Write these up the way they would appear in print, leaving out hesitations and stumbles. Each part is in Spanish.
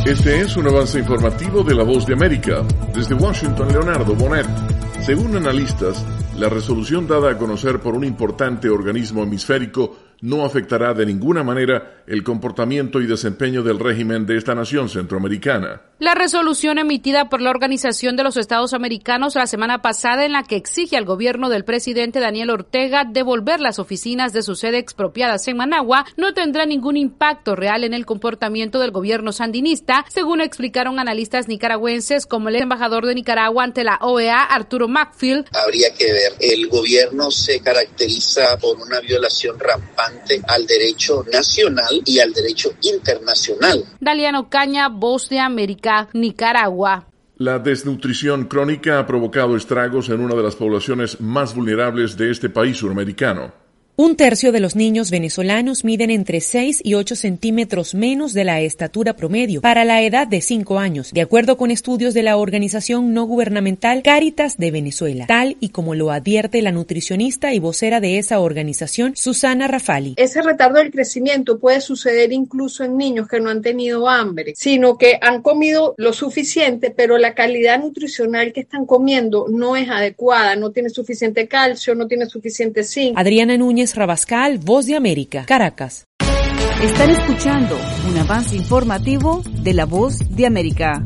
Este es un avance informativo de La Voz de América. Desde Washington, Leonardo Bonet. Según analistas, la resolución dada a conocer por un importante organismo hemisférico no afectará de ninguna manera el comportamiento y desempeño del régimen de esta nación centroamericana. La resolución emitida por la Organización de los Estados Americanos la semana pasada, en la que exige al gobierno del presidente Daniel Ortega devolver las oficinas de su sede expropiadas en Managua, no tendrá ningún impacto real en el comportamiento del gobierno sandinista, según explicaron analistas nicaragüenses como el embajador de Nicaragua ante la OEA, Arturo Macfield. Habría que ver, el gobierno se caracteriza por una violación rampante al derecho nacional y al derecho internacional. Daliano Caña, Voz de América, Nicaragua. La desnutrición crónica ha provocado estragos en una de las poblaciones más vulnerables de este país suramericano. Un tercio de los niños venezolanos miden entre 6 y 8 centímetros menos de la estatura promedio para la edad de 5 años, de acuerdo con estudios de la organización no gubernamental Cáritas de Venezuela, tal y como lo advierte la nutricionista y vocera de esa organización, Susana Rafali. Ese retardo del crecimiento puede suceder incluso en niños que no han tenido hambre, sino que han comido lo suficiente, pero la calidad nutricional que están comiendo no es adecuada, no tiene suficiente calcio, no tiene suficiente zinc. Adriana Núñez Rabascal, Voz de América, Caracas. Están escuchando un avance informativo de La Voz de América.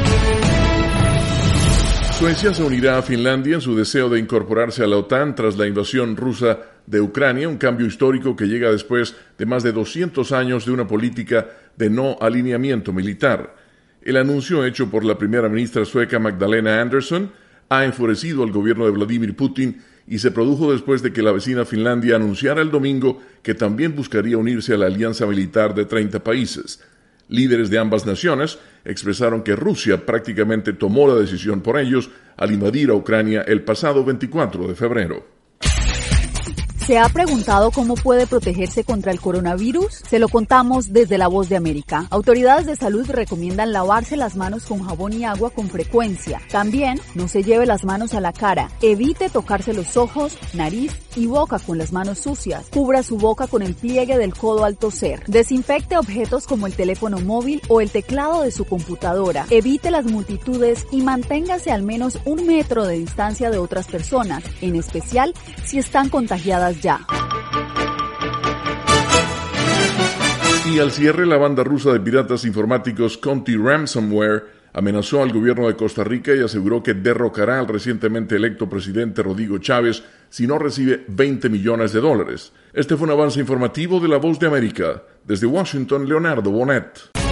Suecia se unirá a Finlandia en su deseo de incorporarse a la OTAN tras la invasión rusa de Ucrania, un cambio histórico que llega después de más de 200 años de una política de no alineamiento militar. El anuncio hecho por la primera ministra sueca Magdalena Andersson ha enfurecido al gobierno de Vladimir Putin y se produjo después de que la vecina Finlandia anunciara el domingo que también buscaría unirse a la alianza militar de 30 países. Líderes de ambas naciones expresaron que Rusia prácticamente tomó la decisión por ellos al invadir a Ucrania el pasado 24 de febrero. ¿Se ha preguntado cómo puede protegerse contra el coronavirus? Se lo contamos desde La Voz de América. Autoridades de salud recomiendan lavarse las manos con jabón y agua con frecuencia. También no se lleve las manos a la cara. Evite tocarse los ojos, nariz y boca con las manos sucias. Cubra su boca con el pliegue del codo al toser. Desinfecte objetos como el teléfono móvil o el teclado de su computadora. Evite las multitudes y manténgase al menos 1 metro de distancia de otras personas, en especial si están contagiadas ya. Y al cierre, la banda rusa de piratas informáticos Conti Ransomware amenazó al gobierno de Costa Rica y aseguró que derrocará al recientemente electo presidente Rodrigo Chávez si no recibe $20 millones. Este fue un avance informativo de La Voz de América. Desde Washington, Leonardo Bonet.